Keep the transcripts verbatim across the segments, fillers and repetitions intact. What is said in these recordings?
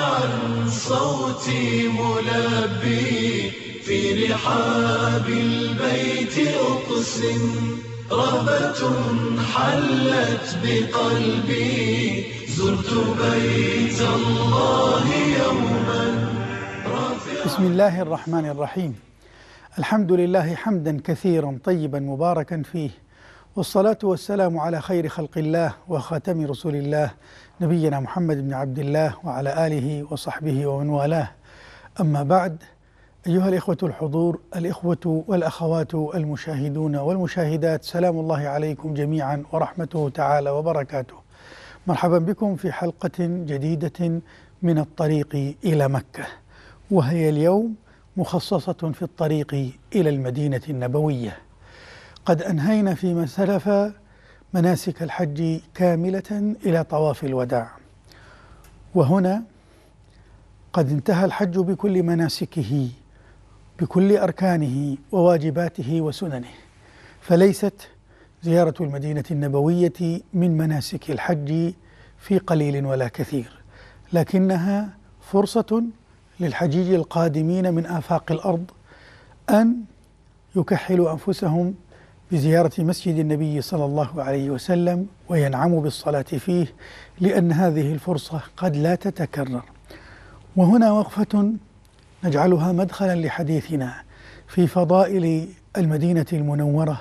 رافعا صوتي ملبي في رحاب البيت أقسم رهبة حلت بقلبي زرت بيت الله يوما رافعا. بسم الله الرحمن الرحيم. الحمد لله حمدا كثيرا طيبا مباركا فيه، والصلاة والسلام على خير خلق الله وخاتم رسول الله نبينا محمد بن عبد الله وعلى آله وصحبه ومن والاه. أما بعد، أيها الإخوة الحضور، الإخوة والأخوات المشاهدون والمشاهدات، سلام الله عليكم جميعا ورحمته تعالى وبركاته. مرحبا بكم في حلقة جديدة من الطريق إلى مكة، وهي اليوم مخصصة في الطريق إلى المدينة النبوية. قد أنهينا فيما سلف مناسك الحج كاملة إلى طواف الوداع، وهنا قد انتهى الحج بكل مناسكه بكل أركانه وواجباته وسننه، فليست زيارة المدينة النبوية من مناسك الحج في قليل ولا كثير، لكنها فرصة للحجيج القادمين من آفاق الأرض أن يكحلوا أنفسهم بزيارة مسجد النبي صلى الله عليه وسلم وينعموا بالصلاة فيه، لأن هذه الفرصة قد لا تتكرر. وهنا وقفة نجعلها مدخلا لحديثنا في فضائل المدينة المنورة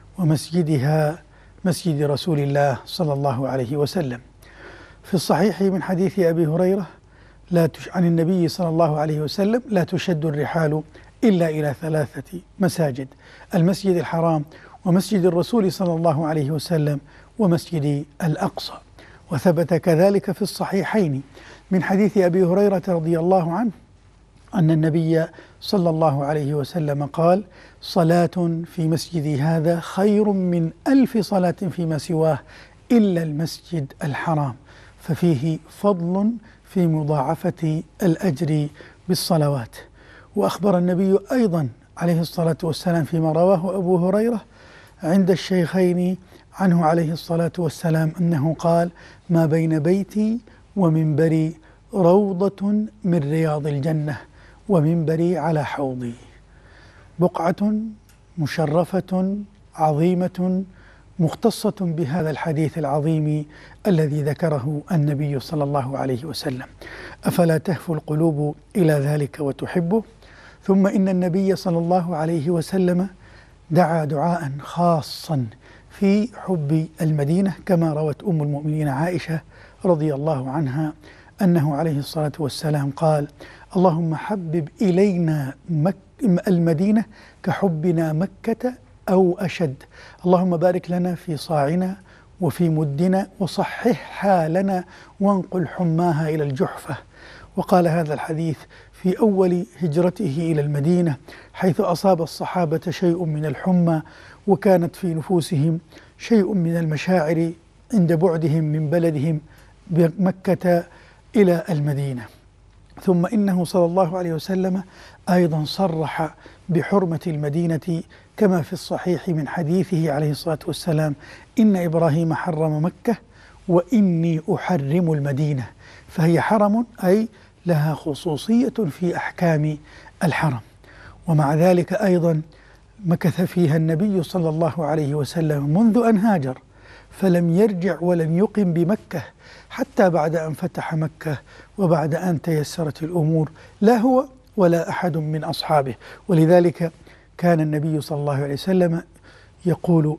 ومسجدها مسجد رسول الله صلى الله عليه وسلم. في الصحيح من حديث أبي هريرة لا تش... عن النبي صلى الله عليه وسلم: لا تشد الرحال إلا إلى ثلاثة مساجد: المسجد الحرام، ومسجد الرسول صلى الله عليه وسلم، ومسجد الأقصى. وثبت كذلك في الصحيحين من حديث أبي هريرة رضي الله عنه أن النبي صلى الله عليه وسلم قال: صلاة في مسجدي هذا خير من ألف صلاة فيما سواه إلا المسجد الحرام. ففيه فضل في مضاعفة الأجر بالصلوات. وأخبر النبي أيضا عليه الصلاة والسلام فيما رواه أبو هريرة عند الشيخين عنه عليه الصلاة والسلام أنه قال: ما بين بيتي ومنبري روضة من رياض الجنة، ومنبري على حوضي. بقعة مشرفة عظيمة مختصة بهذا الحديث العظيم الذي ذكره النبي صلى الله عليه وسلم. أفلا تهفو القلوب إلى ذلك وتحبه؟ ثم إن النبي صلى الله عليه وسلم دعا دعاء خاصا في حب المدينة، كما روت أم المؤمنين عائشة رضي الله عنها أنه عليه الصلاة والسلام قال: اللهم حبب إلينا مك المدينة كحبنا مكة أو أشد، اللهم بارك لنا في صاعنا وفي مدنا وصححها لنا وانقل حماها إلى الجحفة. وقال هذا الحديث في أول هجرته إلى المدينة، حيث أصاب الصحابة شيء من الحمى، وكانت في نفوسهم شيء من المشاعر عند بعدهم من بلدهم بمكة إلى المدينة. ثم إنه صلى الله عليه وسلم أيضا صرح بحرمة المدينة كما في الصحيح من حديثه عليه الصلاة والسلام: إن إبراهيم حرم مكة وإني أحرم المدينة. فهي حرم، أي لها خصوصية في أحكام الحرم. ومع ذلك أيضا مكث فيها النبي صلى الله عليه وسلم منذ أن هاجر، فلم يرجع ولم يقم بمكة حتى بعد أن فتح مكة وبعد أن تيسرت الأمور، لا هو ولا أحد من أصحابه. ولذلك كان النبي صلى الله عليه وسلم يقول: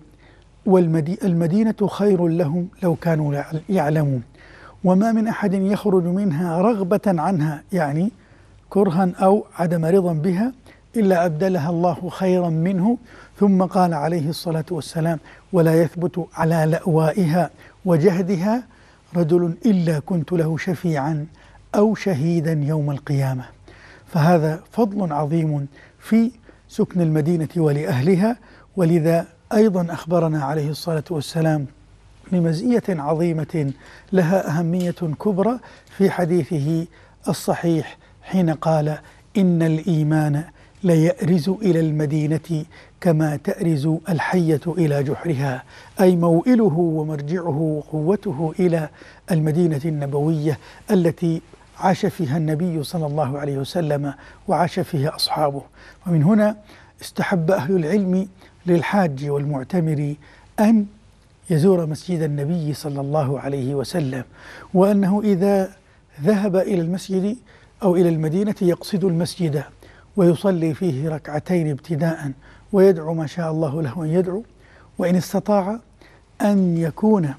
والمدينة خير لهم لو كانوا يعلمون، وما من أحد يخرج منها رغبة عنها، يعني كرها أو عدم رضا بها، إلا أبدلها الله خيرا منه. ثم قال عليه الصلاة والسلام: ولا يثبت على لأوائها وجهدها رجل إلا كنت له شفيعا أو شهيدا يوم القيامة. فهذا فضل عظيم في سكن المدينة ولأهلها. ولذا أيضا أخبرنا عليه الصلاة والسلام بمزية عظيمة لها أهمية كبرى في حديثه الصحيح حين قال: إن الإيمان ليأرز إلى المدينة كما تأرز الحية إلى جحرها، أي موئله ومرجعه وقوته إلى المدينة النبوية التي عاش فيها النبي صلى الله عليه وسلم وعاش فيها أصحابه. ومن هنا استحب أهل العلم للحاج والمعتمر أن يزور مسجد النبي صلى الله عليه وسلم، وأنه إذا ذهب إلى المسجد أو إلى المدينة يقصد المسجد ويصلي فيه ركعتين ابتداء ويدعو ما شاء الله له أن يدعو، وإن استطاع أن يكون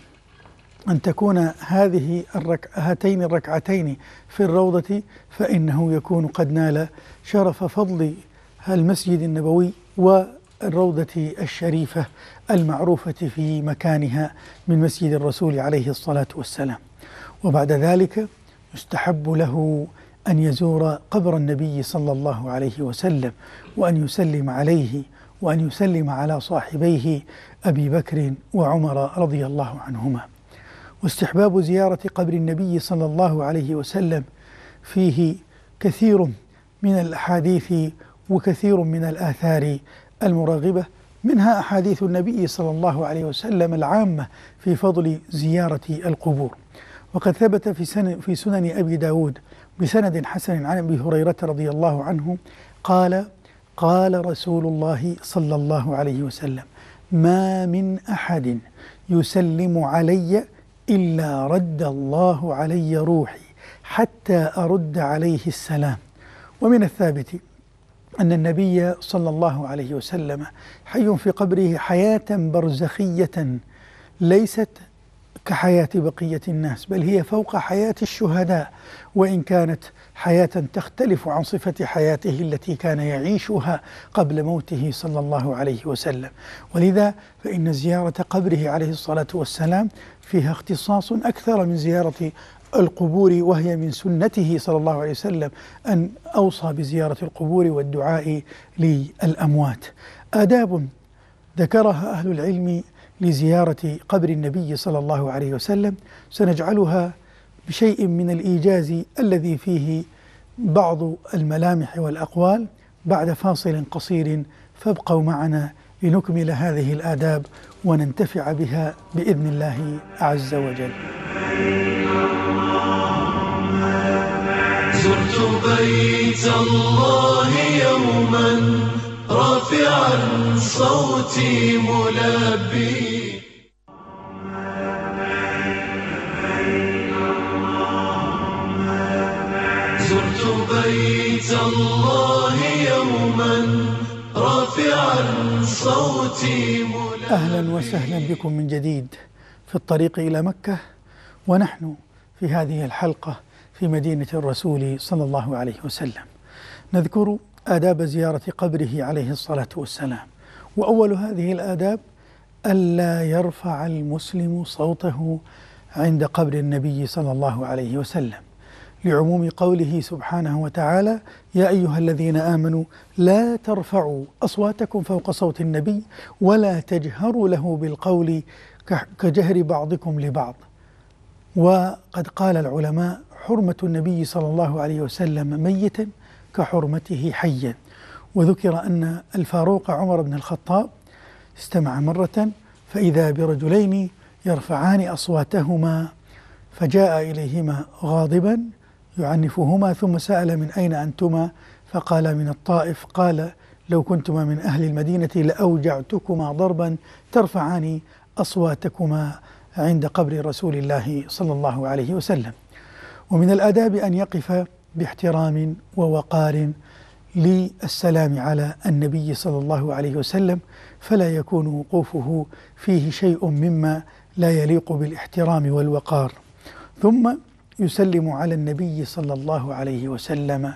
أن تكون هذه الرك... هاتين الركعتين في الروضة فإنه يكون قد نال شرف فضل المسجد النبوي والروضة الشريفة المعروفة في مكانها من مسجد الرسول عليه الصلاة والسلام. وبعد ذلك يستحب له أن يزور قبر النبي صلى الله عليه وسلم وأن يسلم عليه وأن يسلم على صاحبيه أبي بكر وعمر رضي الله عنهما. واستحباب زيارة قبر النبي صلى الله عليه وسلم فيه كثير من الأحاديث وكثير من الآثار المرغبة، منها أحاديث النبي صلى الله عليه وسلم العامة في فضل زيارة القبور. وقد ثبت في سنن, في سنن أبي داود بسند حسن عن أبي هريرة رضي الله عنه قال قال رسول الله صلى الله عليه وسلم: ما من أحد يسلم علي إلا رد الله علي روحي حتى أرد عليه السلام. ومن الثابت أن النبي صلى الله عليه وسلم حي في قبره حياة برزخية ليست كحياة بقية الناس، بل هي فوق حياة الشهداء، وإن كانت حياة تختلف عن صفة حياته التي كان يعيشها قبل موته صلى الله عليه وسلم. ولذا فإن زيارة قبره عليه الصلاة والسلام فيها اختصاص أكثر من زيارة القبور، وهي من سنته صلى الله عليه وسلم أن أوصى بزيارة القبور والدعاء للأموات. آداب ذكرها أهل العلم لزيارة قبر النبي صلى الله عليه وسلم سنجعلها بشيء من الإيجاز الذي فيه بعض الملامح والأقوال بعد فاصل قصير، فابقوا معنا لنكمل هذه الآداب وننتفع بها بإذن الله عز وجل. زرت بيت الله يوما رافعا صوتي ملبي زرت بيت الله يوما رافعا صوتي ملبي. أهلا وسهلا بكم من جديد في الطريق إلى مكة، ونحن في هذه الحلقة في مدينة الرسول صلى الله عليه وسلم نذكر آداب زيارة قبره عليه الصلاة والسلام. وأول هذه الآداب ألا يرفع المسلم صوته عند قبر النبي صلى الله عليه وسلم، لعموم قوله سبحانه وتعالى: يا أيها الذين آمنوا لا ترفعوا أصواتكم فوق صوت النبي ولا تجهروا له بالقول كجهر بعضكم لبعض. وقد قال العلماء: حرمة النبي صلى الله عليه وسلم ميتا كحرمته حيا. وذكر أن الفاروق عمر بن الخطاب استمع مرة فإذا برجلين يرفعان أصواتهما، فجاء إليهما غاضبا يعنفهما، ثم سأل: من أين أنتما؟ فقال: من الطائف. قال: لو كنتما من أهل المدينة لأوجعتكما ضربا ترفعان أصواتكما عند قبر رسول الله صلى الله عليه وسلم. ومن الآداب أن يقف باحترام ووقار للسلام على النبي صلى الله عليه وسلم، فلا يكون وقوفه فيه شيء مما لا يليق بالاحترام والوقار. ثم يسلم على النبي صلى الله عليه وسلم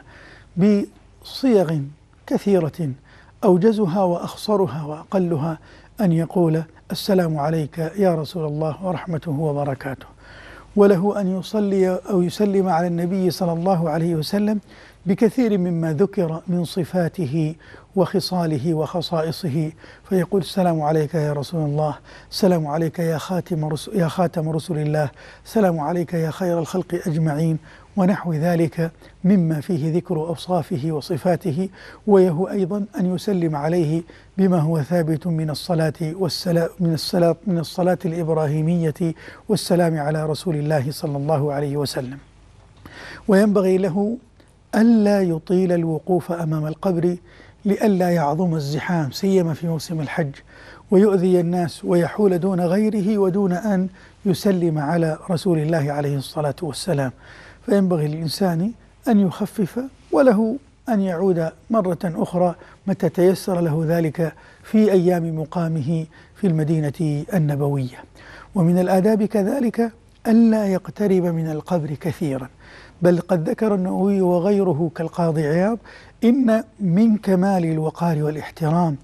بصيغ كثيرة، أوجزها وأخصرها وأقلها أن يقول: السلام عليك يا رسول الله ورحمته وبركاته. وله أن يصلي أو يسلم على النبي صلى الله عليه وسلم بكثير مما ذكر من صفاته وخصاله وخصائصه، فيقول: السلام عليك يا رسول الله، السلام عليك يا خاتم رسول يا خاتم رسول الله، السلام عليك يا خير الخلق أجمعين، ونحو ذلك مما فيه ذكر أوصافه وصفاته. ويه أيضا أن يسلم عليه بما هو ثابت من الصلاة والسلام من الصلاة من الصلاة الإبراهيمية والسلام على رسول الله صلى الله عليه وسلم. وينبغي له ألا يطيل الوقوف أمام القبر لئلا يعظم الزحام، سيما في موسم الحج، ويؤذي الناس ويحول دون غيره ودون أن يسلم على رسول الله عليه الصلاة والسلام. فينبغي للإنسان أن يخفف، وله أن يعود مرة أخرى متى تيسر له ذلك في أيام مقامه في المدينة النبوية. ومن الآداب كذلك ألا يقترب من القبر كثيرا، بل قد ذكر النووي وغيره كالقاضي عياض إن من كمال الوقار والاحترام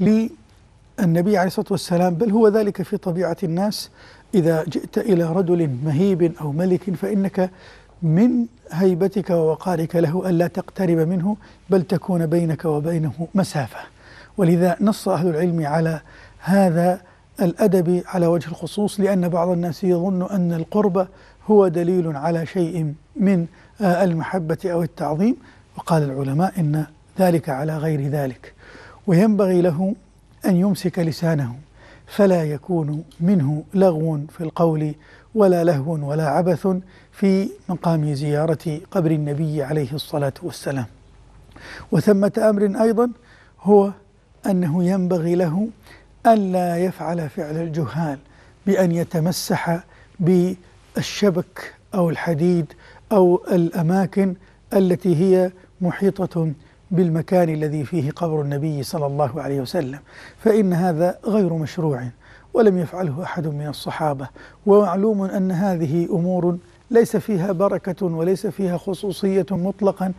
للنبي عليه الصلاة والسلام، بل هو ذلك في طبيعة الناس، إذا جئت إلى رجل مهيب أو ملك فإنك من هيبتك ووقارك له ألا تقترب منه، بل تكون بينك وبينه مسافة. ولذا نص أهل العلم على هذا الأدب على وجه الخصوص، لأن بعض الناس يظن أن القرب هو دليل على شيء من المحبة أو التعظيم، وقال العلماء إن ذلك على غير ذلك. وينبغي له أن يمسك لسانه فلا يكون منه لغو في القول ولا لهو ولا عبث في مقام زيارة قبر النبي عليه الصلاة والسلام. وثمة أمر أيضا هو أنه ينبغي له ألا يفعل فعل الجهال بأن يتمسح بالشبك أو الحديد أو الأماكن التي هي محيطة بالمكان الذي فيه قبر النبي صلى الله عليه وسلم، فإن هذا غير مشروع ولم يفعله أحد من الصحابة. ومعلوم أن هذه أمور ليس فيها بركة وليس فيها خصوصية مطلقا،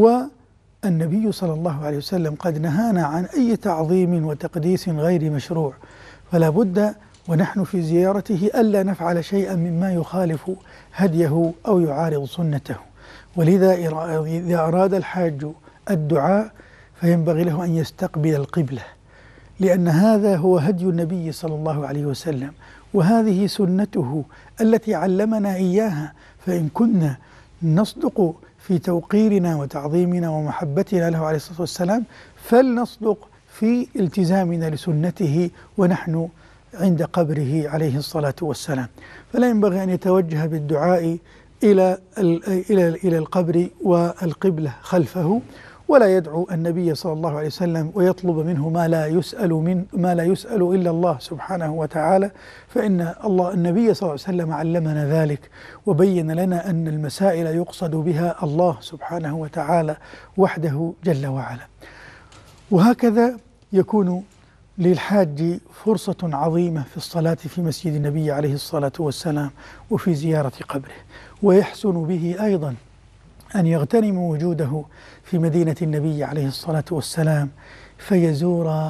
والنبي صلى الله عليه وسلم قد نهانا عن أي تعظيم وتقديس غير مشروع، فلا بد ونحن في زيارته ألا نفعل شيئا مما يخالف هديه أو يعارض سنته. ولذا إذا أراد الحاج الدعاء فينبغي له أن يستقبل القبلة، لأن هذا هو هدي النبي صلى الله عليه وسلم، وهذه سنته التي علمنا إياها. فإن كنا نصدق في توقيرنا وتعظيمنا ومحبتنا له عليه الصلاة والسلام، فلنصدق في التزامنا لسنته ونحن عند قبره عليه الصلاة والسلام. فلا ينبغي أن يتوجه بالدعاء إلى إلى إلى القبر والقبلة خلفه، ولا يدعو النبي صلى الله عليه وسلم ويطلب منه ما لا يسأل من ما لا يسأل إلا الله سبحانه وتعالى، فإن الله النبي صلى الله عليه وسلم علمنا ذلك وبين لنا أن المسائل يقصد بها الله سبحانه وتعالى وحده جل وعلا. وهكذا يكون للحاج فرصة عظيمة في الصلاة في مسجد النبي عليه الصلاة والسلام وفي زيارة قبره. ويحسن به أيضا أن يغتنم وجوده في مدينة النبي عليه الصلاة والسلام فيزور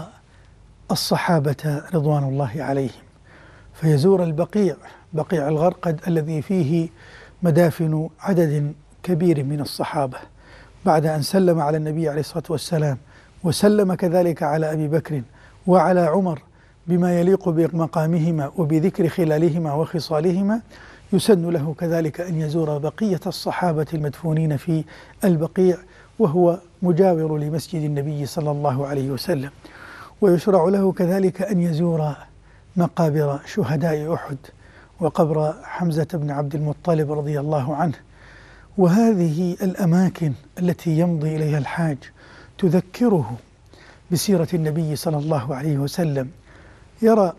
الصحابة رضوان الله عليهم، فيزور البقيع، بقيع الغرقد الذي فيه مدافن عدد كبير من الصحابة، بعد أن سلم على النبي عليه الصلاة والسلام وسلم كذلك على أبي بكر وعلى عمر بما يليق بمقامهما وبذكر خلالهما وخصالهما. يسن له كذلك أن يزور بقية الصحابة المدفونين في البقيع، وهو مجاور لمسجد النبي صلى الله عليه وسلم. ويشرع له كذلك أن يزور مقابر شهداء أحد وقبر حمزة بن عبد المطلب رضي الله عنه. وهذه الأماكن التي يمضي إليها الحاج تذكره بسيرة النبي صلى الله عليه وسلم. يرى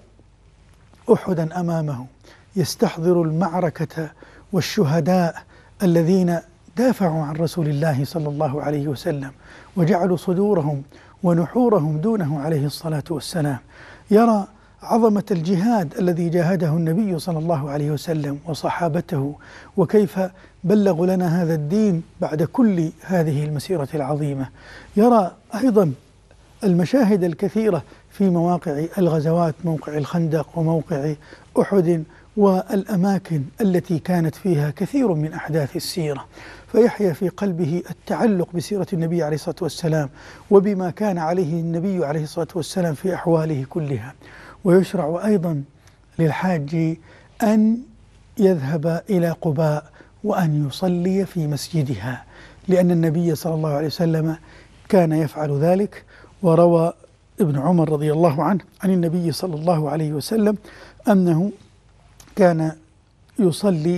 أحدا أمامه، يستحضر المعركة والشهداء الذين دافعوا عن رسول الله صلى الله عليه وسلم وجعلوا صدورهم ونحورهم دونه عليه الصلاة والسلام. يرى عظمة الجهاد الذي جاهده النبي صلى الله عليه وسلم وصحابته، وكيف بلغوا لنا هذا الدين بعد كل هذه المسيرة العظيمة. يرى أيضا المشاهد الكثيرة في مواقع الغزوات، موقع الخندق وموقع أحد، والأماكن التي كانت فيها كثير من أحداث السيرة، فيحيا في قلبه التعلق بسيرة النبي عليه الصلاة والسلام وبما كان عليه النبي عليه الصلاة والسلام في أحواله كلها. ويشرع أيضا للحاج أن يذهب إلى قباء وأن يصلي في مسجدها، لأن النبي صلى الله عليه وسلم كان يفعل ذلك. وروى ابن عمر رضي الله عنه عن النبي صلى الله عليه وسلم أنه كان يصلي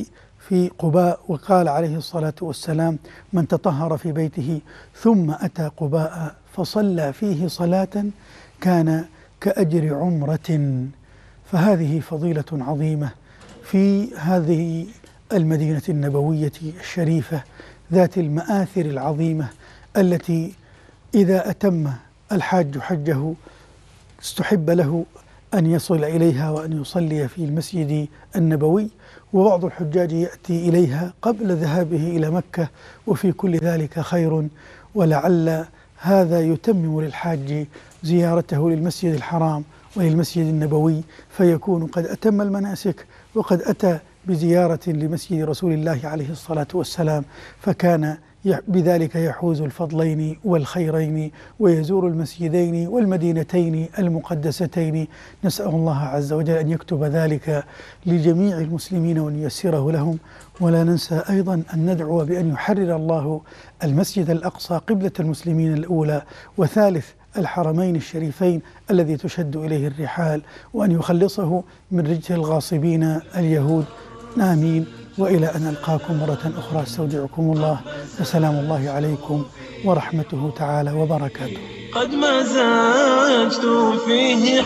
في قباء، وقال عليه الصلاة والسلام: من تطهر في بيته ثم أتى قباء فصلى فيه صلاة كان كأجر عمرة. فهذه فضيلة عظيمة في هذه المدينة النبوية الشريفة ذات المآثر العظيمة، التي إذا أتم الحاج حجه استحب له أن يصل إليها وأن يصلي في المسجد النبوي، وبعض الحجاج يأتي إليها قبل ذهابه إلى مكة، وفي كل ذلك خير. ولعل هذا يتمم للحاج زيارته للمسجد الحرام وللمسجد النبوي، فيكون قد أتم المناسك وقد أتى بزيارة لمسجد رسول الله عليه الصلاة والسلام، فكان بذلك يحوز الفضلين والخيرين ويزور المسجدين والمدينتين المقدستين. نسأل الله عز وجل أن يكتب ذلك لجميع المسلمين وأن ييسره لهم. ولا ننسى أيضا أن ندعو بأن يحرر الله المسجد الأقصى قبلة المسلمين الأولى وثالث الحرمين الشريفين الذي تشد إليه الرحال، وأن يخلصه من رجس الغاصبين اليهود. آمين. وإلى أن ألقاكم مرة أخرى استودعكم الله، فسلام الله عليكم ورحمته تعالى وبركاته. قد مزجت فيه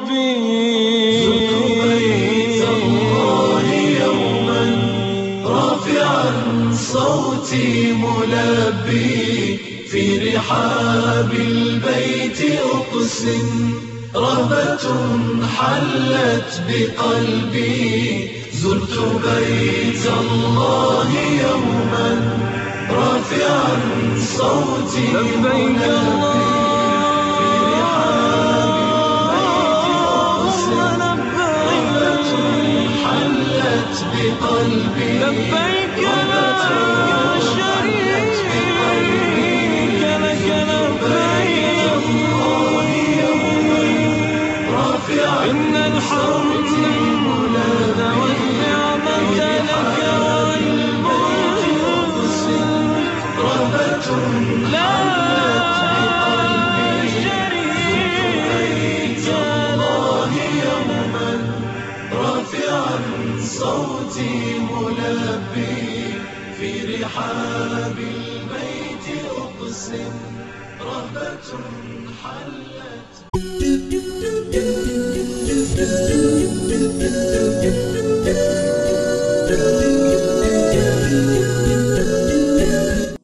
حبي، زرت بيت الله يوما رافعا صوتي ملبي، في رحاب البيت أقسم رهبة حلت بقلبي. زرت بيت الله يوما رافعا صوتي لبيك في رحاب البيت أقسم رهبة حلت بقلبي. لبيك لا شريك لك، لبيك الله يوما رافعا إن الحمد صوتي ملبي، في رحاب البيت أقسم رهبة حلت.